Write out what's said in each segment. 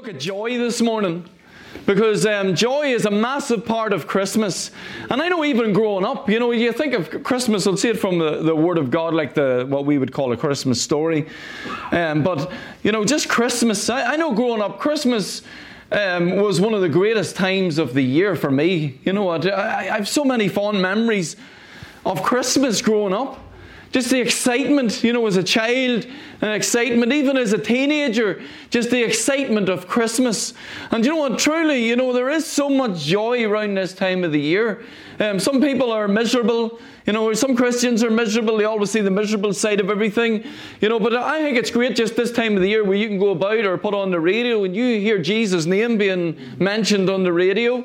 at joy this morning because joy is a massive part of Christmas. And I know even growing up, you think of Christmas, I'll see it from the Word of God, like what we would call a Christmas story. But just Christmas. I know growing up, Christmas was one of the greatest times of the year for me. You know what? I have so many fond memories of Christmas growing up. Just the excitement, as a child, and excitement even as a teenager, just the excitement of Christmas. And you know what, truly, there is so much joy around this time of the year. Some people are miserable, some Christians are miserable, they always see the miserable side of everything, but I think it's great just this time of the year where you can go about or put on the radio and you hear Jesus' name being mentioned on the radio.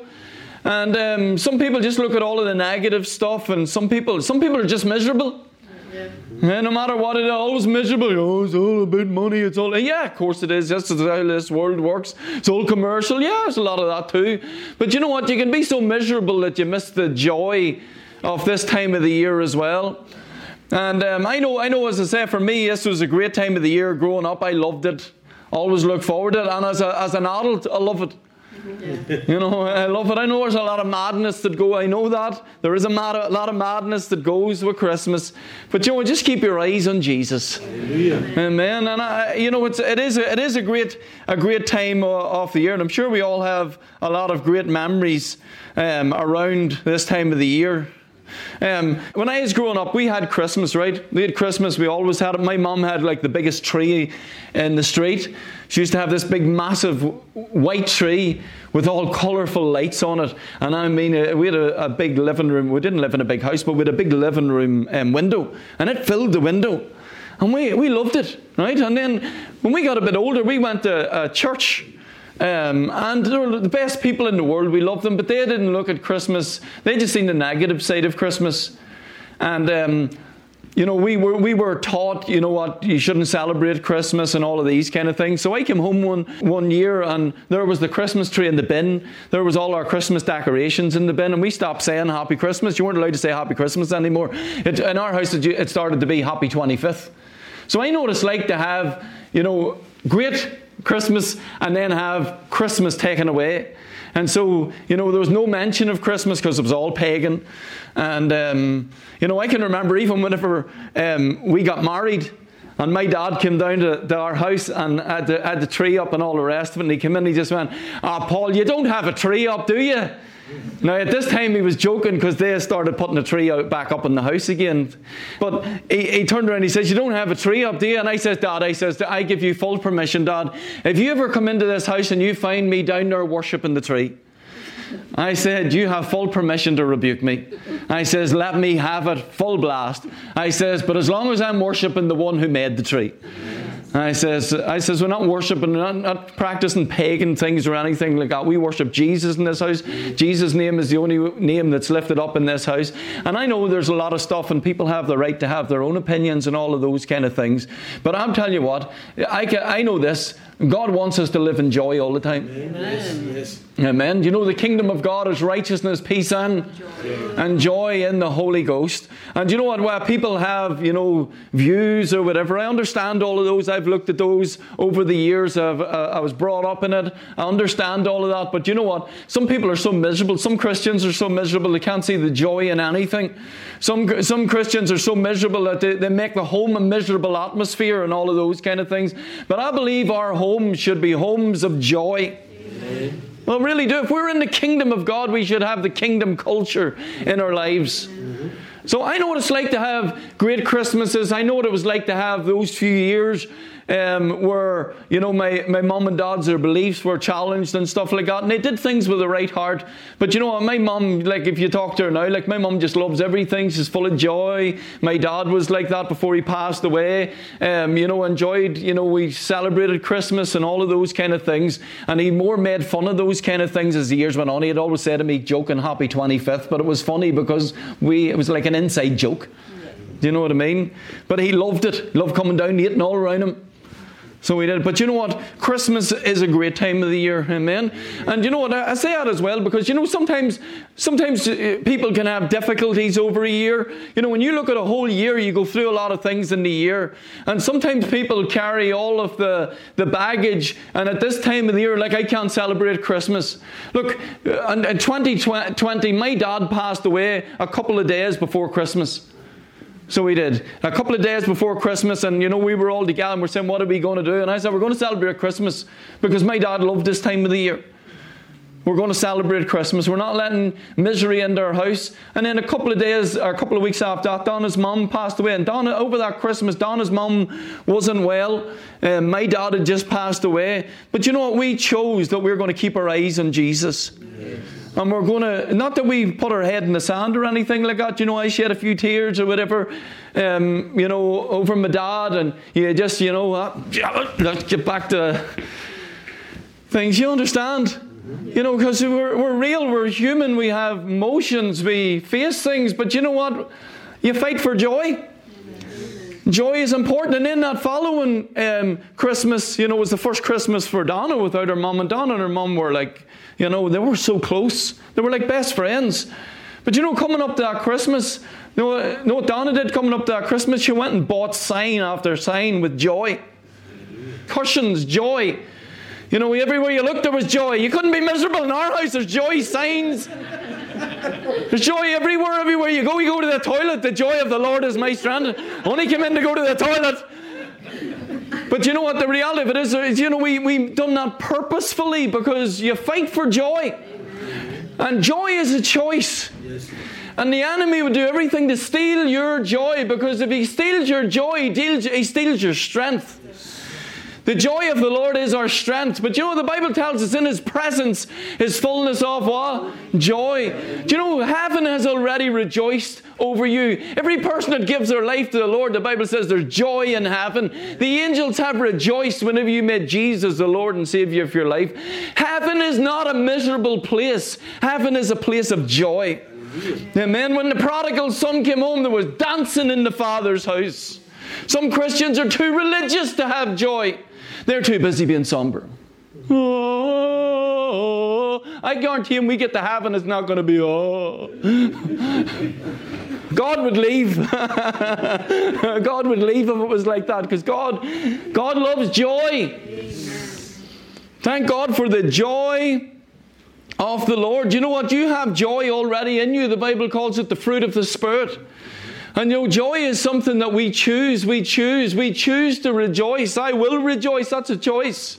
And some people just look at all of the negative stuff, and some people are just miserable. Yeah, no matter what, it's always miserable. It's all about money. It's all, of course it is. That's how this world works. It's all commercial. Yeah, there's a lot of that too. But you know what? You can be so miserable that you miss the joy of this time of the year as well. And I know, as I say, for me, this was a great time of the year. Growing up, I loved it. Always look forward to it. And as an adult, I love it. Yeah. I love it. I know there's a lot of madness that go. I know that there is a lot of madness that goes with Christmas, but just keep your eyes on Jesus. Hallelujah. Amen. And it is a great time of the year, and I'm sure we all have a lot of great memories around this time of the year. When I was growing up, we had Christmas, right? We had Christmas. We always had it. My mum had like the biggest tree in the street. She used to have this big, massive white tree with all colourful lights on it. And I mean, we had a big living room. We didn't live in a big house, but we had a big living room window. And it filled the window. And we loved it, right? And then when we got a bit older, we went to church. And they were the best people in the world. We loved them, but they didn't look at Christmas. They just seen the negative side of Christmas. And we were taught, you shouldn't celebrate Christmas and all of these kind of things. So I came home one year and there was the Christmas tree in the bin. There was all our Christmas decorations in the bin, and we stopped saying Happy Christmas. You weren't allowed to say Happy Christmas anymore. In our house, it started to be Happy 25th. So I know what it's like to have, great Christmas and then have Christmas taken away. And so, there was no mention of Christmas because it was all pagan. And, I can remember even whenever we got married and my dad came down to our house and had the tree up and all the rest of it. And he came in and he just went, Paul, you don't have a tree up, do you? Now, at this time, he was joking because they started putting a tree back up in the house again. But he turned around and he says, you don't have a tree up, do you? And I says, Dad, I give you full permission, Dad. If you ever come into this house and you find me down there worshipping the tree, I said, you have full permission to rebuke me. I says, let me have it full blast. I says, but as long as I'm worshipping the one who made the tree. I says, we're not worshipping, not practicing pagan things or anything like that. We worship Jesus in this house. Jesus' name is the only name that's lifted up in this house. And I know there's a lot of stuff and people have the right to have their own opinions and all of those kind of things. But I'm telling you what, I know this. God wants us to live in joy all the time. Amen. Yes. Amen. The kingdom of God is righteousness, peace, and joy in the Holy Ghost. And you know what? Where people have, views or whatever, I understand all of those. I've looked at those over the years. I was brought up in it. I understand all of that. But you know what? Some people are so miserable. Some Christians are so miserable they can't see the joy in anything. Some Christians are so miserable that they make the home a miserable atmosphere and all of those kind of things. But I believe our homes should be homes of joy. Amen. Well, really do. If we're in the kingdom of God, we should have the kingdom culture in our lives. Mm-hmm. So I know what it's like to have great Christmases. I know what it was like to have those few years where, my mum and dad's, their beliefs were challenged and stuff like that. And they did things with the right heart. But my mum, like if you talk to her now, like my mum just loves everything. She's full of joy. My dad was like that before he passed away. Enjoyed, we celebrated Christmas and all of those kind of things. And he more made fun of those kind of things as the years went on. He had always said to me, joking, Happy 25th. But it was funny because it was like an inside joke. Do you know what I mean? But he loved it. Loved coming down, eating all around him. So we did. But you know what? Christmas is a great time of the year. Amen. And you know what? I say that as well because, you know, sometimes people can have difficulties over a year. You know, when you look at a whole year, you go through a lot of things in the year. And sometimes people carry all of the baggage. And at this time of the year, like I can't celebrate Christmas. Look, in 2020, my dad passed away a couple of days before Christmas. So we did. A couple of days before Christmas, and you know, we were all together and we're saying, what are we going to do? And I said, we're going to celebrate Christmas because my dad loved this time of the year. We're going to celebrate Christmas. We're not letting misery into our house. And then a couple of days, or a couple of weeks after that, Donna's mum passed away. And Donna, over that Christmas, Donna's mum wasn't well. My dad had just passed away. But you know what? We chose that we were going to keep our eyes on Jesus. Yes. And we're going to, not that we put our head in the sand or anything like that. You know, I shed a few tears or whatever, you know, over my dad. And you just, you know, let's get back to things. You understand? You know, because we're real, we're human, we have emotions, we face things. But you know what? You fight for joy. Joy is important. And in that following Christmas, you know, was the first Christmas for Donna without her mum. And Donna and her mum were like, you know, they were so close. They were like best friends. But you know, coming up to that Christmas, you know what Donna did coming up to that Christmas? She went and bought sign after sign with joy. Cushions, joy. You know, everywhere you looked, there was joy. You couldn't be miserable in our house. There's joy signs. There's joy everywhere. Everywhere you go to the toilet. The joy of the Lord is my strength. Only came in to go to the toilet. But you know what? The reality of it is you know, we've done that purposefully because you fight for joy. And joy is a choice. And the enemy would do everything to steal your joy, because if he steals your joy, he steals your strength. The joy of the Lord is our strength. But you know, the Bible tells us in His presence is fullness of what? Joy. Do you know, heaven has already rejoiced over you. Every person that gives their life to the Lord, the Bible says there's joy in heaven. The angels have rejoiced whenever you met Jesus, the Lord and Savior of your life. Heaven is not a miserable place. Heaven is a place of joy. Amen. When the prodigal son came home, there was dancing in the Father's house. Some Christians are too religious to have joy. They're too busy being somber. Oh, I guarantee when we get to heaven, it's not going to be, oh. God would leave. God would leave if it was like that, because God loves joy. Thank God for the joy of the Lord. You know what? You have joy already in you. The Bible calls it the fruit of the Spirit. And you know, joy is something that we choose. We choose to rejoice. I will rejoice. That's a choice.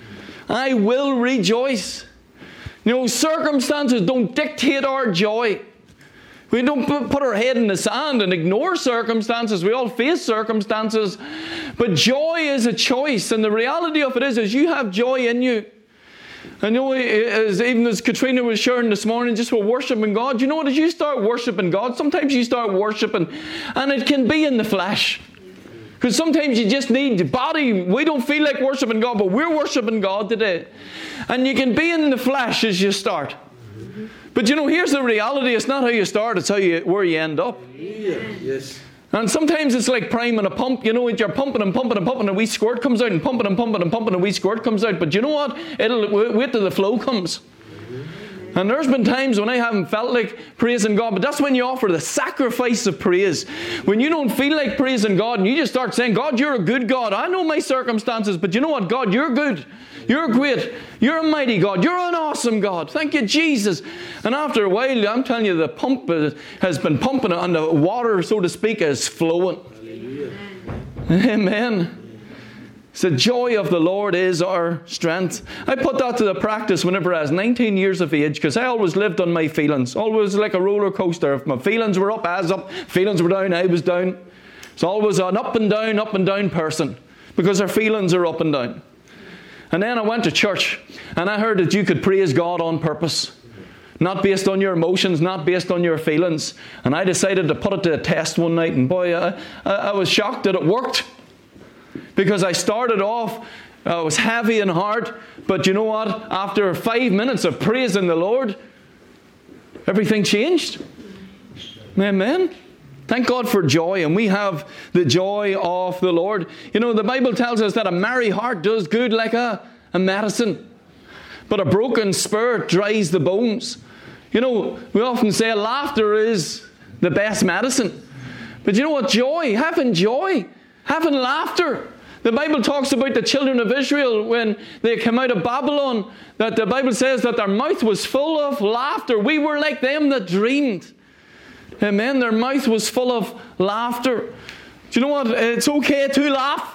I will rejoice. You know, circumstances don't dictate our joy. We don't put our head in the sand and ignore circumstances. We all face circumstances. But joy is a choice. And the reality of it is you have joy in you. I know, even as Katrina was sharing this morning, just for worshiping God, you know what, as you start worshiping God, sometimes you start worshiping, and it can be in the flesh. Because sometimes you just need the body. We don't feel like worshiping God, but we're worshiping God today. And you can be in the flesh as you start. But you know, here's the reality. It's not how you start, it's where you end up. Yes. And sometimes it's like priming a pump. You know, you're pumping and pumping and pumping, and a wee squirt comes out, and pumping and pumping and pumping, and a wee squirt comes out. But you know what? It'll wait till the flow comes. And there's been times when I haven't felt like praising God, but that's when you offer the sacrifice of praise. When you don't feel like praising God, and you just start saying, God, you're a good God. I know my circumstances, but you know what, God, you're good. You're great. You're a mighty God. You're an awesome God. Thank you, Jesus. And after a while, I'm telling you, the pump has been pumping, and the water, so to speak, is flowing. Hallelujah. Amen. So the joy of the Lord is our strength. I put that to the practice whenever I was 19 years of age, because I always lived on my feelings. Always like a roller coaster. If my feelings were up, I was up. Feelings were down, I was down. It's always an up and down person, because our feelings are up and down. And then I went to church, and I heard that you could praise God on purpose. Not based on your emotions, not based on your feelings. And I decided to put it to a test one night, and boy, I was shocked that it worked. Because I started off, I was heavy in heart, but you know what? After 5 minutes of praising the Lord, everything changed. Amen. Thank God for joy, and we have the joy of the Lord. You know, the Bible tells us that a merry heart does good like a medicine, but a broken spirit dries the bones. You know, we often say laughter is the best medicine. But you know what? Joy, having laughter. The Bible talks about the children of Israel when they came out of Babylon, that the Bible says that their mouth was full of laughter. We were like them that dreamed. Amen. Their mouth was full of laughter. Do you know what? It's okay to laugh.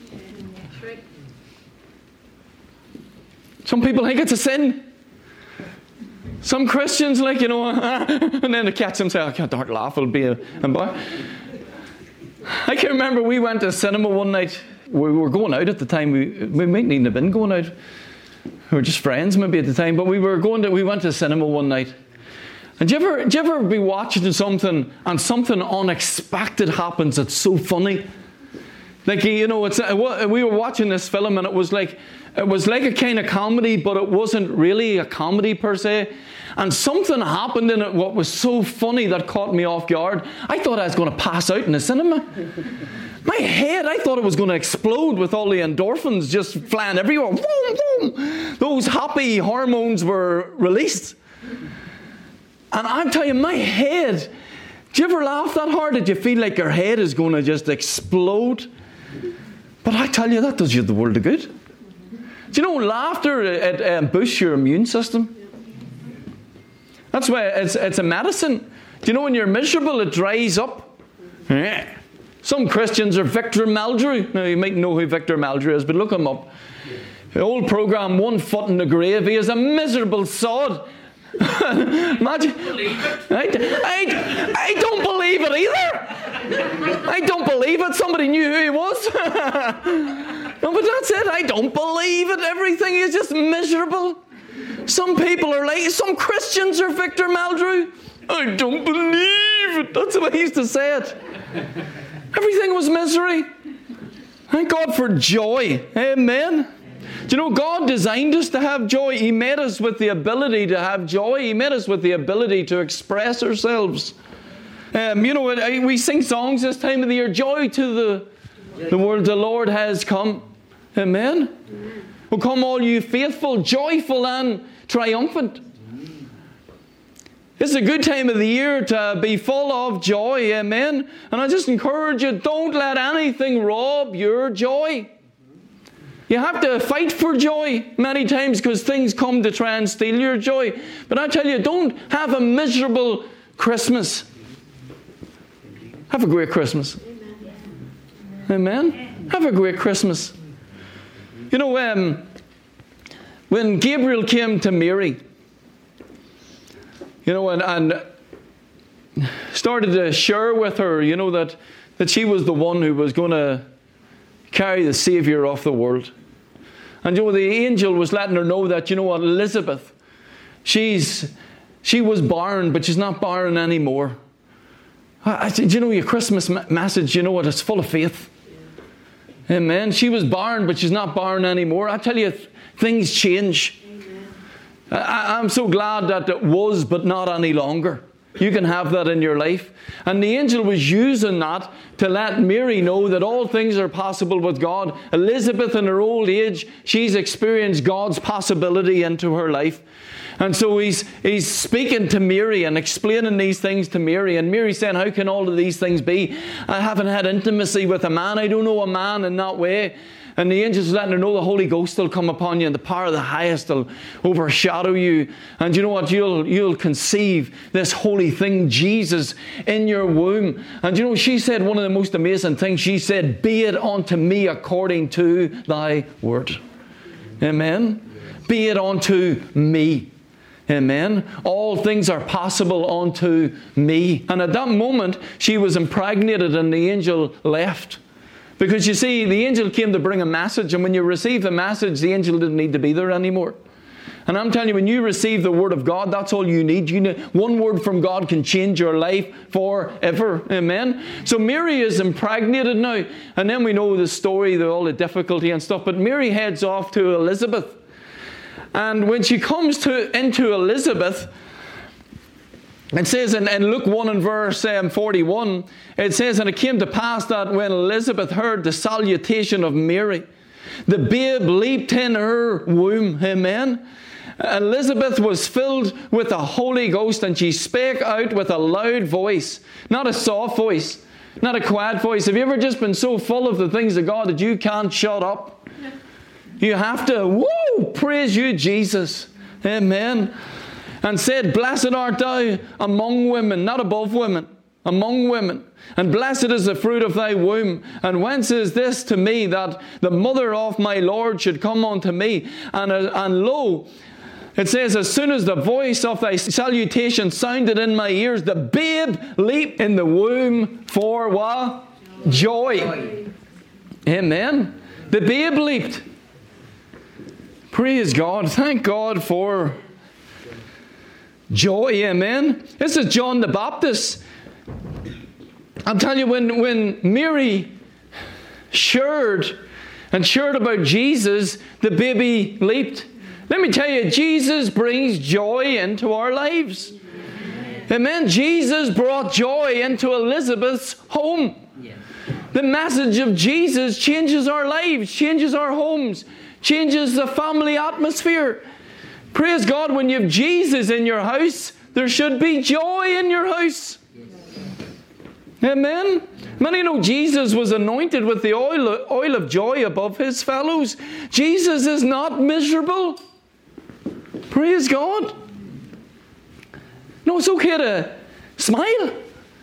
Some people think it's a sin. Some Christians, like, you know, and then they catch them and say, I can't laugh, it'll be a bar. I can remember we went to cinema one night. We were going out at the time. We might needn't have been going out. We were just friends maybe at the time, but we went to cinema one night. And do you ever be watching something and something unexpected happens that's so funny? Like, you know, we were watching this film and it was like a kind of comedy, but it wasn't really a comedy per se. And something happened in it what was so funny that caught me off guard. I thought I was going to pass out in the cinema. My head, I thought it was going to explode with all the endorphins just flying everywhere. Boom, boom. Those happy hormones were released. And I'm telling you, my head, do you ever laugh that hard that you feel like your head is going to just explode? But I tell you, that does you the world of good. Do you know, laughter, it boosts your immune system. That's why it's a medicine. Do you know, when you're miserable, it dries up. Some Christians are Victor Meldrew. Now, you might know who Victor Meldrew is, but look him up. The old program, One Foot in the Grave. He is a miserable sod. Imagine. I don't believe it either. I don't believe it. Somebody knew who he was. No, but that's it. I don't believe it. Everything is just miserable. Some people are like, some Christians are Victor Meldrew. I don't believe it. That's the way he used to say it. Everything was misery. Thank God for joy. Amen. Do you know, God designed us to have joy. He made us with the ability to have joy. He made us with the ability to express ourselves. You know, we sing songs this time of the year. Joy to the world, the Lord has come. Amen. Well, come all you faithful, joyful and triumphant. It's a good time of the year to be full of joy. Amen. And I just encourage you, don't let anything rob your joy. You have to fight for joy many times because things come to try and steal your joy. But I tell you, don't have a miserable Christmas. Have a great Christmas. Amen. Have a great Christmas. You know, when Gabriel came to Mary, you know, and started to share with her, you know, that she was the one who was going to carry the Savior of the world. And you know, the angel was letting her know that, you know what, Elizabeth, she was barren, but she's not barren anymore. I said, you know, your Christmas message, you know what, it's full of faith. Amen. She was barren, but she's not barren anymore. I tell you, things change. I'm so glad that it was, but not any longer. You can have that in your life. And the angel was using that to let Mary know that all things are possible with God. Elizabeth, in her old age, she's experienced God's possibility into her life. And so he's speaking to Mary and explaining these things to Mary. And Mary's saying, how can all of these things be? I haven't had intimacy with a man. I don't know a man in that way. And the angel's letting her know the Holy Ghost will come upon you and the power of the highest will overshadow you. And you know what? You'll conceive this holy thing, Jesus, in your womb. And you know, she said one of the most amazing things. She said, be it unto me according to thy word. Amen. Be it unto me. Amen. All things are possible unto me. And at that moment, she was impregnated and the angel left. Because you see, the angel came to bring a message, and when you receive the message, the angel didn't need to be there anymore. And I'm telling you, when you receive the Word of God, that's all you need. One word from God can change your life forever. Amen. So Mary is impregnated now. And then we know the story, all the difficulty and stuff. But Mary heads off to Elizabeth. And when she comes into Elizabeth, It says in Luke 1 and verse 41, it says, and it came to pass that when Elizabeth heard the salutation of Mary, the babe leaped in her womb. Amen. Elizabeth was filled with the Holy Ghost, and she spake out with a loud voice, not a soft voice, not a quiet voice. Have you ever just been so full of the things of God that you can't shut up? You have to, praise you, Jesus. Amen. And said, blessed art thou among women, not above women, among women. And blessed is the fruit of thy womb. And whence is this to me, that the mother of my Lord should come unto me? And lo, it says, as soon as the voice of thy salutation sounded in my ears, the babe leaped in the womb for what? Joy. Amen. The babe leaped. Praise God. Thank God for joy. Amen. This is John the Baptist. I'll tell you, when Mary shared about Jesus, the baby leaped. Let me tell you, Jesus brings joy into our lives. Amen. Jesus brought joy into Elizabeth's home. The message of Jesus changes our lives, changes our homes, changes the family atmosphere. Praise God, when you have Jesus in your house, there should be joy in your house. Amen. Many know Jesus was anointed with the oil of joy above his fellows. Jesus is not miserable. Praise God. No, it's okay to smile.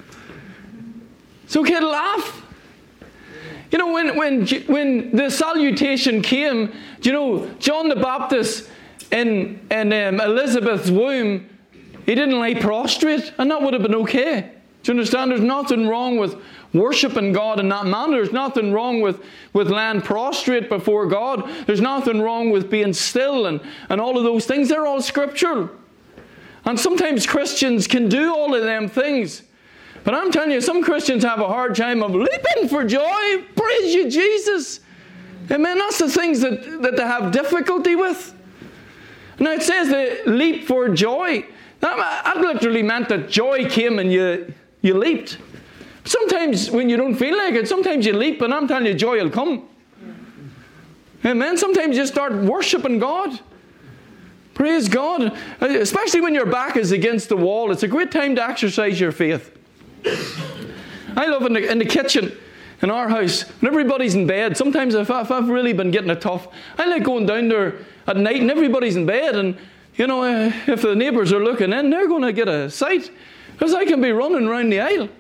It's okay to laugh. You know, when the salutation came, you know, John the Baptist in Elizabeth's womb, he didn't lay prostrate, and that would have been okay. Do you understand? There's nothing wrong with worshiping God in that manner. There's nothing wrong with laying prostrate before God. There's nothing wrong with being still and all of those things. They're all scriptural. And sometimes Christians can do all of them things. But I'm telling you, some Christians have a hard time of leaping for joy. Praise you, Jesus. Amen. That's the things that they have difficulty with. Now it says they leap for joy. That literally meant that joy came and you leaped. Sometimes when you don't feel like it, sometimes you leap, and I'm telling you, joy will come. Amen. Sometimes you start worshiping God. Praise God. Especially when your back is against the wall. It's a great time to exercise your faith. I love in the kitchen in our house, when everybody's in bed. Sometimes if I've really been getting it tough, I like going down there at night and everybody's in bed, and you know, if the neighbours are looking in, they're going to get a sight, because I can be running around the aisle.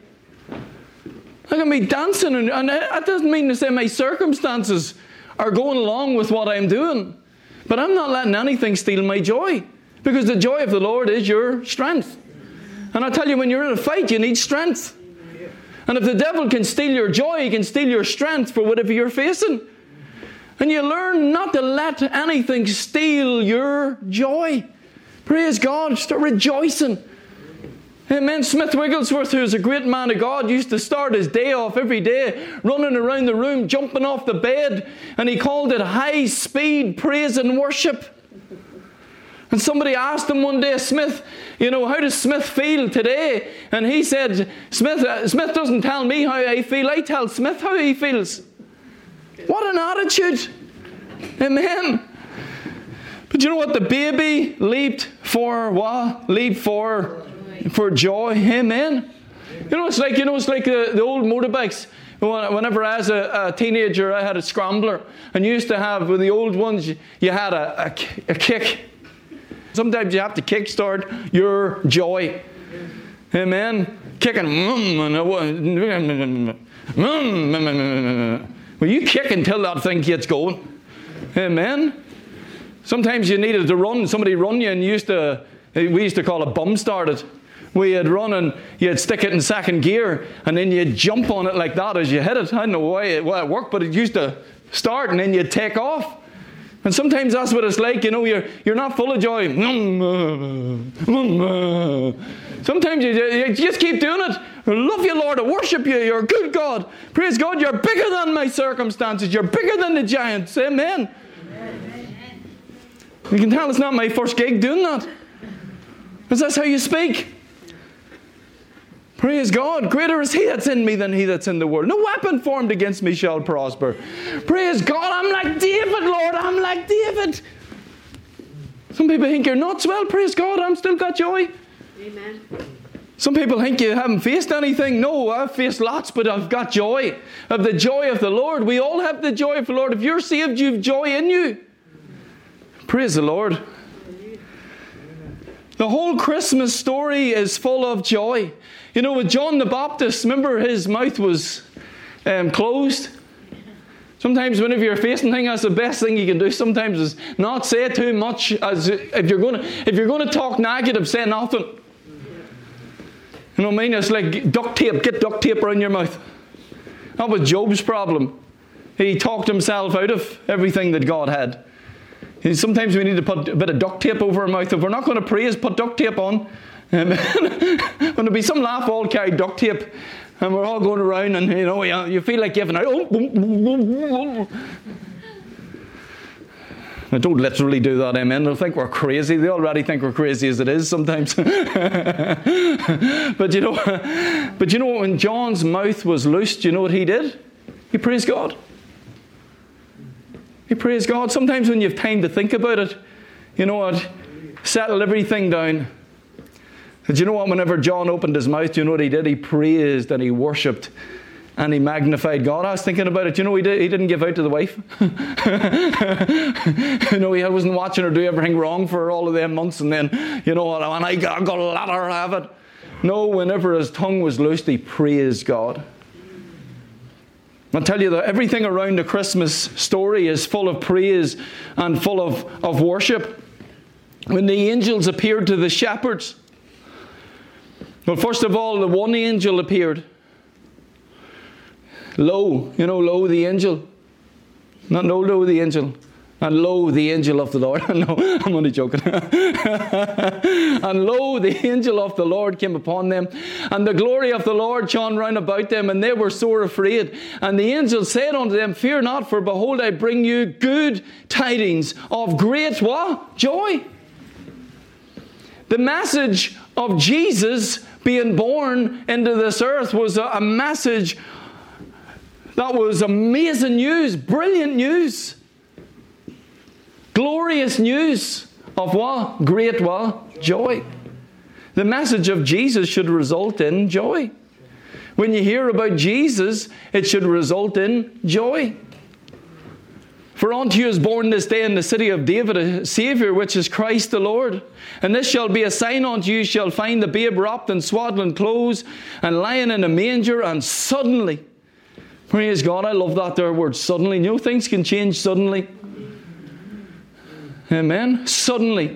I can be dancing, and that doesn't mean to say my circumstances are going along with what I'm doing. But I'm not letting anything steal my joy, because the joy of the Lord is your strength. And I tell you, when you're in a fight, you need strength. And if the devil can steal your joy, he can steal your strength for whatever you're facing. And you learn not to let anything steal your joy. Praise God. Start rejoicing. Amen. Smith Wigglesworth, who is a great man of God, used to start his day off every day running around the room, jumping off the bed, and he called it high-speed praise and worship. And somebody asked him one day, Smith, you know, how does Smith feel today? And he said, Smith doesn't tell me how I feel, I tell Smith how he feels. What an attitude. Amen. But you know what? The baby leaped for what? Leaped for joy. Amen. You know, it's like the old motorbikes. Whenever I was a teenager, I had a scrambler, and you used to have, with the old ones, you had a kick. Sometimes you have to kickstart your joy. Amen. Kicking. Well, you kick until that thing gets going. Amen. Sometimes you needed to run. Somebody run you, and we used to call it bum started. Where you'd run and you'd stick it in second gear, and then you'd jump on it like that as you hit it. I don't know why it worked, but it used to start, and then you'd take off. And sometimes that's what it's like, you know, you're not full of joy. Sometimes you just keep doing it. I love you, Lord. I worship you. You're a good God. Praise God. You're bigger than my circumstances. You're bigger than the giants. Amen. You can tell it's not my first gig doing that. Because that's how you speak. Praise God. Greater is He that's in me than he that's in the world. No weapon formed against me shall prosper. Praise God. I'm like David, Lord. I'm like David. Some people think you're nuts. Well, praise God. I'm still got joy. Amen. Some people think you haven't faced anything. No, I've faced lots, but I've got joy. I have the joy of the Lord. We all have the joy of the Lord. If you're saved, you've joy in you. Praise the Lord. The whole Christmas story is full of joy. You know, with John the Baptist, remember his mouth was closed. Sometimes whenever you're facing things, that's the best thing you can do. Sometimes is not say too much. As if you're going to talk negative, say nothing. You know what I mean? It's like duct tape. Get duct tape around your mouth. That was Job's problem. He talked himself out of everything that God had. Sometimes we need to put a bit of duct tape over our mouth. If we're not going to praise, put duct tape on. When there'll be some laugh, all carry duct tape, and we're all going around, and you feel like giving out. Now, don't literally do that, amen. They'll think we're crazy. They already think we're crazy as it is sometimes. But you know, when John's mouth was loosed, you know what he did? He praised God. He praised God. Sometimes when you have time to think about it, you know what? Settle everything down. But you know what? Whenever John opened his mouth, you know what he did? He praised and he worshipped and he magnified God. I was thinking about it. You know, he didn't give out to the wife. You know, he wasn't watching her do everything wrong for all of them months, and then, you know what? And I got to let her have it. No, whenever his tongue was loosed, he praised God. I'll tell you that everything around the Christmas story is full of praise and full of worship. When the angels appeared to the shepherds, well, first of all, the one angel appeared. Lo, lo, the angel. Not no, lo, the angel. And lo, the angel of the Lord. No, I'm only joking. And lo, the angel of the Lord came upon them. And the glory of the Lord shone round about them, and they were sore afraid. And the angel said unto them, Fear not, for behold, I bring you good tidings of great what? Joy. The message of Jesus being born into this earth was a message that was amazing news, brilliant news, glorious news of what? Great what? Joy. The message of Jesus should result in joy. When you hear about Jesus, it should result in joy. For unto you is born this day in the city of David a Saviour, which is Christ the Lord. And this shall be a sign unto you, you shall find the babe wrapped in swaddling clothes and lying in a manger. And suddenly, praise God, I love that there word, suddenly. You know, things can change suddenly. Amen. Suddenly,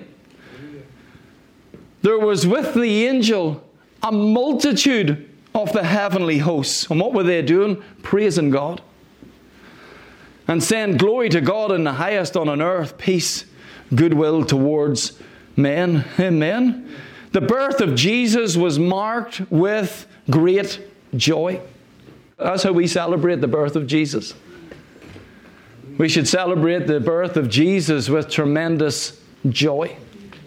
there was with the angel a multitude of the heavenly hosts. And what were they doing? Praising God. And saying, Glory to God in the highest, on earth, peace, goodwill towards men. Amen. The birth of Jesus was marked with great joy. That's how we celebrate the birth of Jesus. We should celebrate the birth of Jesus with tremendous joy.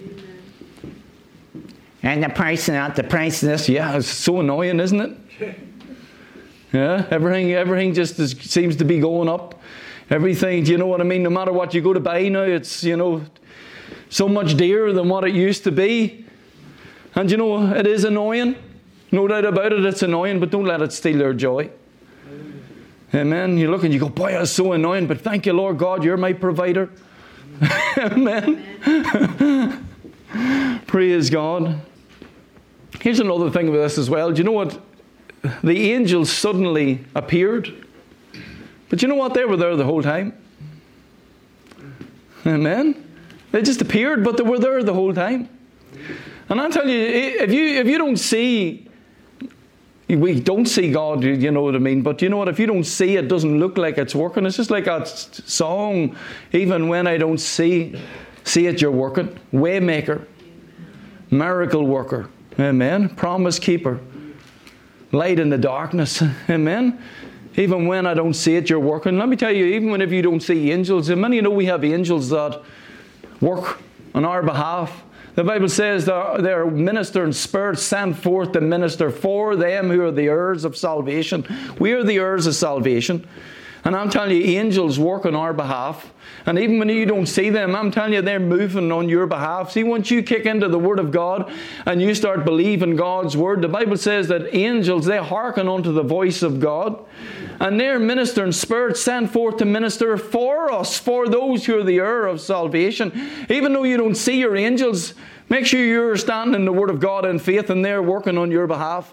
And the price and the price of this, yeah, it's so annoying, isn't it? Yeah, everything just seems to be going up. Everything, do you know what I mean? No matter what you go to buy now, it's, so much dearer than what it used to be. And it is annoying. No doubt about it, it's annoying, but don't let it steal your joy. Amen. You look and you go, boy, that's so annoying, but thank you, Lord God, you're my provider. Amen. Praise God. Here's another thing about this as well. Do you know what? The angels suddenly appeared. But you know what? They were there the whole time. Amen. They just appeared, but they were there the whole time. And I'll tell you, if you don't see, we don't see God, you know what I mean? But you know what? If you don't see it, doesn't look like it's working. It's just like that song, even when I don't see it, you're working. Waymaker, miracle worker, amen. Promise keeper, light in the darkness, amen. Even when I don't see it, you're working. Let me tell you, even whenever you don't see angels, and many know we have angels that work on our behalf, The Bible says they're ministering spirits sent forth to minister for them who are the heirs of salvation. We are the heirs of salvation. And I'm telling you, angels work on our behalf. And even when you don't see them, I'm telling you, they're moving on your behalf. See, once you kick into the Word of God and you start believing God's Word, the Bible says that angels, they hearken unto the voice of God. And they're ministering spirits sent forth to minister for us, for those who are the heir of salvation. Even though you don't see your angels, make sure you're standing in the Word of God in faith and they're working on your behalf.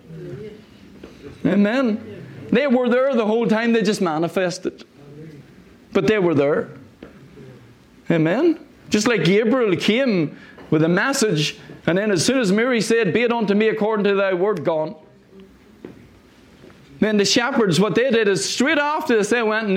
Amen. They were there the whole time, they just manifested. But they were there. Amen. Just like Gabriel came with a message, and then as soon as Mary said, "Be it unto me according to thy word," gone. Then the shepherds, what they did is straight after this, they went and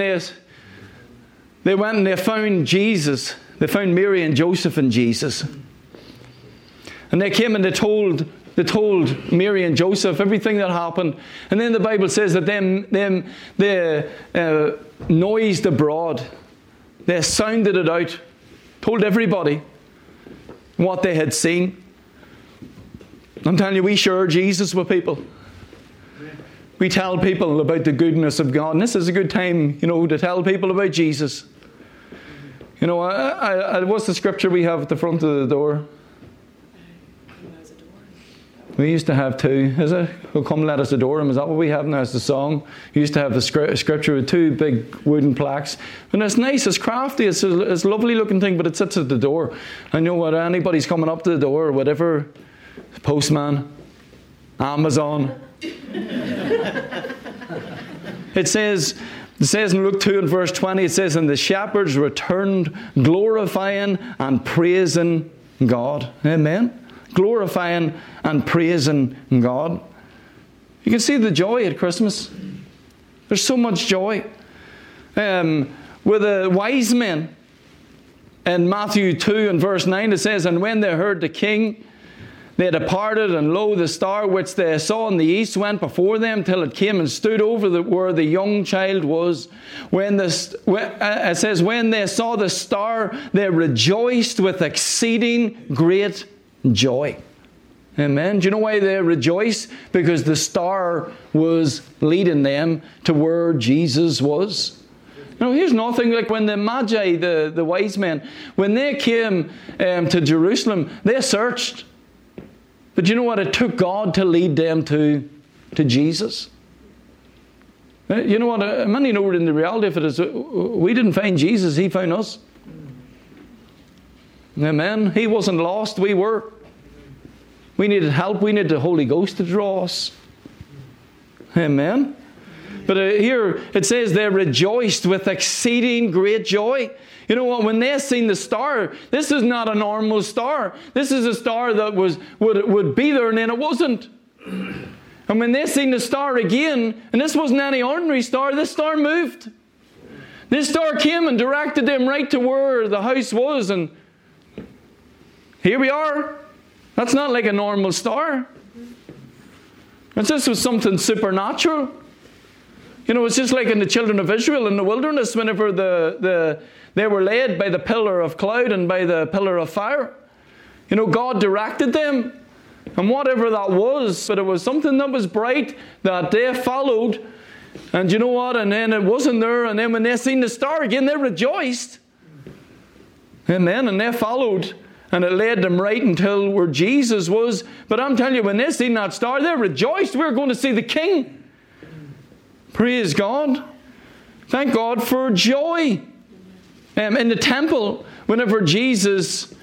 they found Jesus. They found Mary and Joseph and Jesus. And they came and they told Mary and Joseph everything that happened. And then the Bible says that they noised abroad. They sounded it out. Told everybody what they had seen. I'm telling you, we share Jesus with people. We tell people about the goodness of God. And this is a good time, to tell people about Jesus. What's the scripture we have at the front of the door? We used to have two, is it? "Oh, come let us adore him." Is that what we have now? It's the song. We used to have the scripture with two big wooden plaques. And it's nice, it's crafty, it's a lovely looking thing, but it sits at the door. I know what anybody's coming up to the door or whatever, postman, Amazon. It says in Luke 2 and verse 20, it says, "And the shepherds returned, glorifying and praising God." Amen. Glorifying and praising God. You can see the joy at Christmas. There's so much joy. With the wise men, in Matthew 2 and verse 9, it says, "And when they heard the king, they departed, and lo, the star which they saw in the east went before them till it came and stood over where the young child was. It says, when they saw the star, they rejoiced with exceeding great joy." Amen. Do you know why they rejoice? Because the star was leading them to where Jesus was. Here's nothing like when the Magi, the wise men, when they came to Jerusalem, they searched. But you know what? It took God to lead them to Jesus. You know what? Many know in the reality of it is we didn't find Jesus, He found us. Amen. He wasn't lost, we were. We needed help. We needed the Holy Ghost to draw us. Amen. But here it says they rejoiced with exceeding great joy. You know what? When they seen the star, this is not a normal star. This is a star that would be there and then it wasn't. And when they seen the star again, and this wasn't any ordinary star, this star moved. This star came and directed them right to where the house was, and here we are. That's not like a normal star. This was something supernatural. It's just like in the children of Israel in the wilderness, whenever they were led by the pillar of cloud and by the pillar of fire. God directed them. And whatever that was, but it was something that was bright that they followed. And you know what? And then it wasn't there. And then when they seen the star again, they rejoiced. Amen. And they followed. And it led them right until where Jesus was. But I'm telling you, when they seen that star, they rejoiced. We're going to see the King. Praise God. Thank God for joy. In the temple, whenever Jesus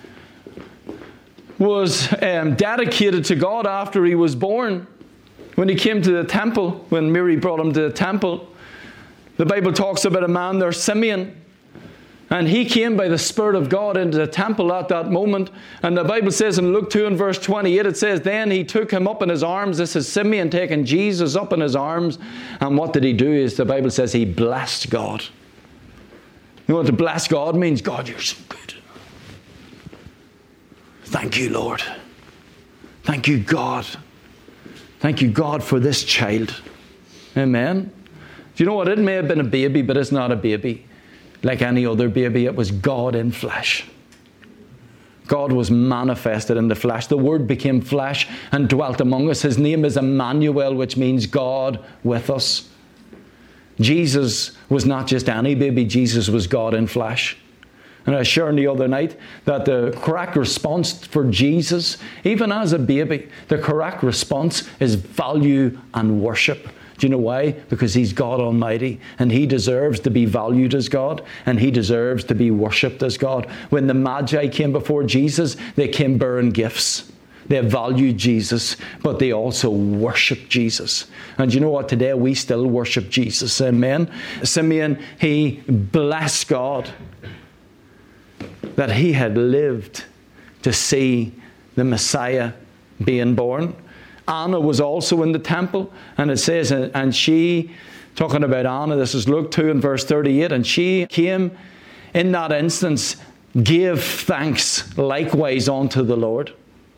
was dedicated to God after He was born, when He came to the temple, when Mary brought Him to the temple, the Bible talks about a man there, Simeon. And he came by the Spirit of God into the temple at that moment. And the Bible says in Luke 2 and verse 28, it says, "Then he took him up in his arms." This is Simeon taking Jesus up in his arms. And what did he do? Is the Bible says he blessed God. You know what to bless God means? God, you're so good. Thank you, Lord. Thank you, God. Thank you, God, for this child. Amen. Do you know what? It may have been a baby, but it's not a baby like any other baby. It was God in flesh. God was manifested in the flesh. The Word became flesh and dwelt among us. His name is Emmanuel, which means God with us. Jesus was not just any baby. Jesus was God in flesh. And I was sharing the other night that the correct response for Jesus, even as a baby, the correct response is value and worship. Do you know why? Because He's God Almighty, and He deserves to be valued as God, and He deserves to be worshipped as God. When the Magi came before Jesus, they came bearing gifts. They valued Jesus, but they also worshipped Jesus. And you know what? Today we still worship Jesus. Amen. Simeon, he blessed God that he had lived to see the Messiah being born. Anna was also in the temple, and it says, and she, talking about Anna, this is Luke 2 and verse 38, and she came in that instance, gave thanks likewise unto the Lord,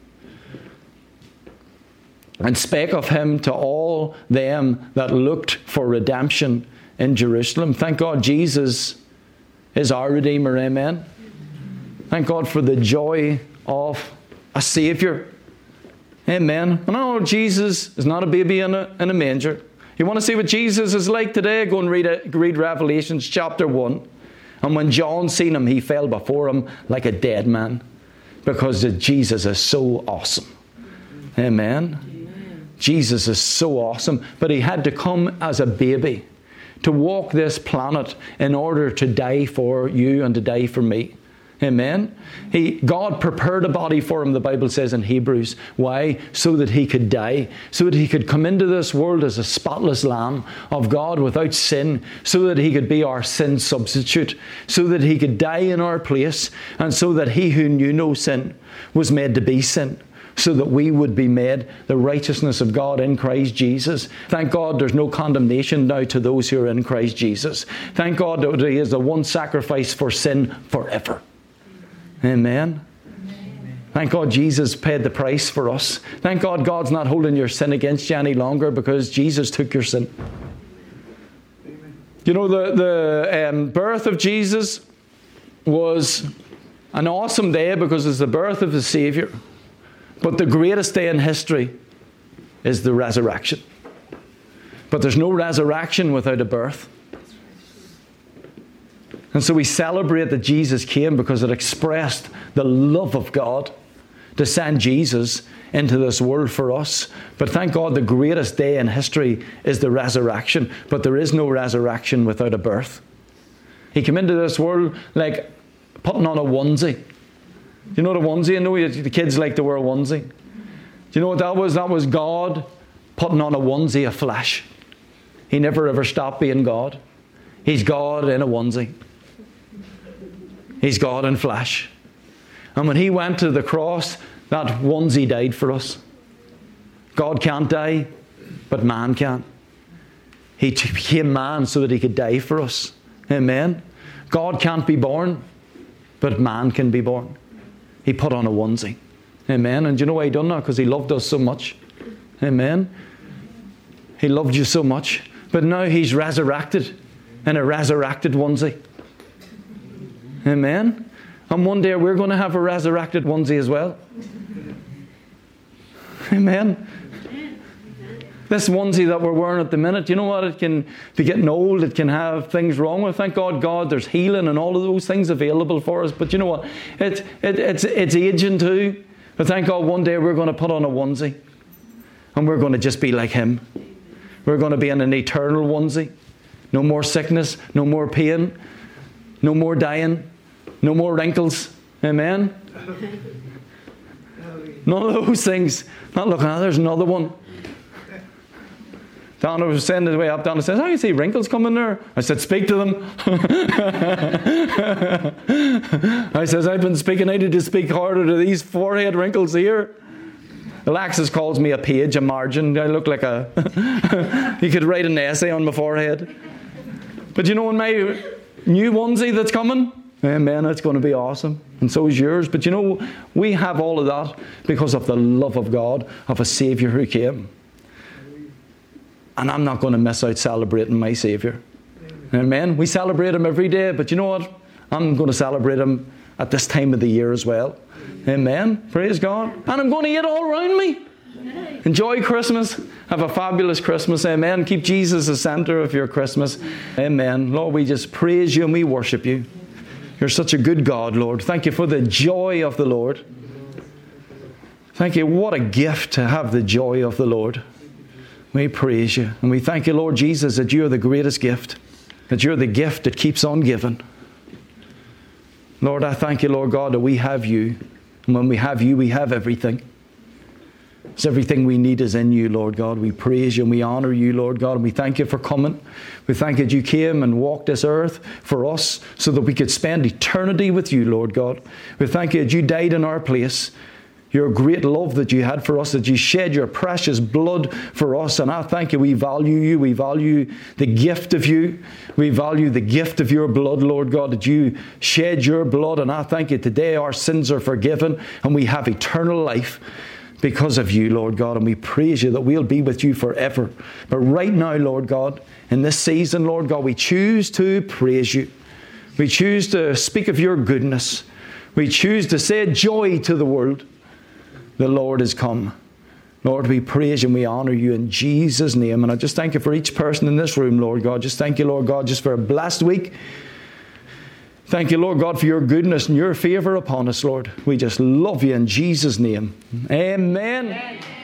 and spake of Him to all them that looked for redemption in Jerusalem. Thank God Jesus is our Redeemer, amen. Thank God for the joy of a Saviour. Amen. And I know Jesus is not a baby in a manger. You want to see what Jesus is like today? Go and read Revelations chapter 1. And when John seen Him, he fell before Him like a dead man, because Jesus is so awesome. Amen. Amen. Jesus is so awesome. But He had to come as a baby to walk this planet in order to die for you and to die for me. Amen. God prepared a body for Him, the Bible says in Hebrews. Why? So that He could die. So that He could come into this world as a spotless Lamb of God without sin. So that He could be our sin substitute. So that He could die in our place. And so that He who knew no sin was made to be sin. So that we would be made the righteousness of God in Christ Jesus. Thank God there's no condemnation now to those who are in Christ Jesus. Thank God that He is the one sacrifice for sin forever. Amen. Amen. Thank God Jesus paid the price for us. Thank God God's not holding your sin against you any longer, because Jesus took your sin. Amen. You know, the birth of Jesus was an awesome day because it's the birth of the Saviour. But the greatest day in history is the resurrection. But there's no resurrection without a birth. And so we celebrate that Jesus came because it expressed the love of God to send Jesus into this world for us. But thank God the greatest day in history is the resurrection. But there is no resurrection without a birth. He came into this world like putting on a onesie. Do you know what a onesie? I know the kids like to wear a onesie. Do you know what that was? That was God putting on a onesie of flesh. He never ever stopped being God. He's God in a onesie. He's God in flesh. And when He went to the cross, that onesie died for us. God can't die, but man can. He became man so that He could die for us. Amen. God can't be born, but man can be born. He put on a onesie. Amen. And do you know why He done that? Because He loved us so much. Amen. He loved you so much. But now He's resurrected in a resurrected onesie. Amen. And one day we're going to have a resurrected onesie as well. Amen. This onesie that we're wearing at the minute, you know what? It can be getting old. It can have things wrong with it. Thank God, there's healing and all of those things available for us. But you know what? It's aging too. But thank God one day we're going to put on a onesie. And we're going to just be like Him. We're going to be in an eternal onesie. No more sickness. No more pain. No more dying. No more wrinkles. Amen. None of those things. Not looking at, there's another one. Donna was saying the way up, Donna says, I can see wrinkles coming there. I said, speak to them. I says, I've been speaking, I need to speak harder to these forehead wrinkles here. Alexis calls me a page, a margin. I look like you could write an essay on my forehead. But you know, in my new onesie that's coming, amen, it's going to be awesome. And so is yours. But you know, we have all of that because of the love of God, of a Saviour who came. And I'm not going to miss out celebrating my Saviour. Amen. We celebrate Him every day. But you know what? I'm going to celebrate Him at this time of the year as well. Amen. Praise God. And I'm going to eat all around me. Enjoy Christmas. Have a fabulous Christmas. Amen. Keep Jesus the center of your Christmas. Amen. Lord, we just praise you and we worship you. You're such a good God, Lord. Thank you for the joy of the Lord. Thank you. What a gift to have the joy of the Lord. We praise you. And we thank you, Lord Jesus, that you're the greatest gift. That you're the gift that keeps on giving. Lord, I thank you, Lord God, that we have you. And when we have you, we have everything. It's everything we need is in you, Lord God. We praise you and we honor you, Lord God. And we thank you for coming. We thank you that you came and walked this earth for us so that we could spend eternity with you, Lord God. We thank you that you died in our place. Your great love that you had for us, that you shed your precious blood for us. And I thank you, we value you. We value the gift of you. We value the gift of your blood, Lord God, that you shed your blood. And I thank you today our sins are forgiven and we have eternal life because of you, Lord God. And we praise you that we'll be with you forever. But right now, Lord God, in this season, Lord God, we choose to praise you. We choose to speak of your goodness. We choose to say joy to the world. The Lord has come. Lord, we praise you and we honor you in Jesus' name. And I just thank you for each person in this room, Lord God. Just thank you, Lord God, just for a blessed week. Thank you, Lord God, for your goodness and your favor upon us, Lord. We just love you in Jesus' name. Amen.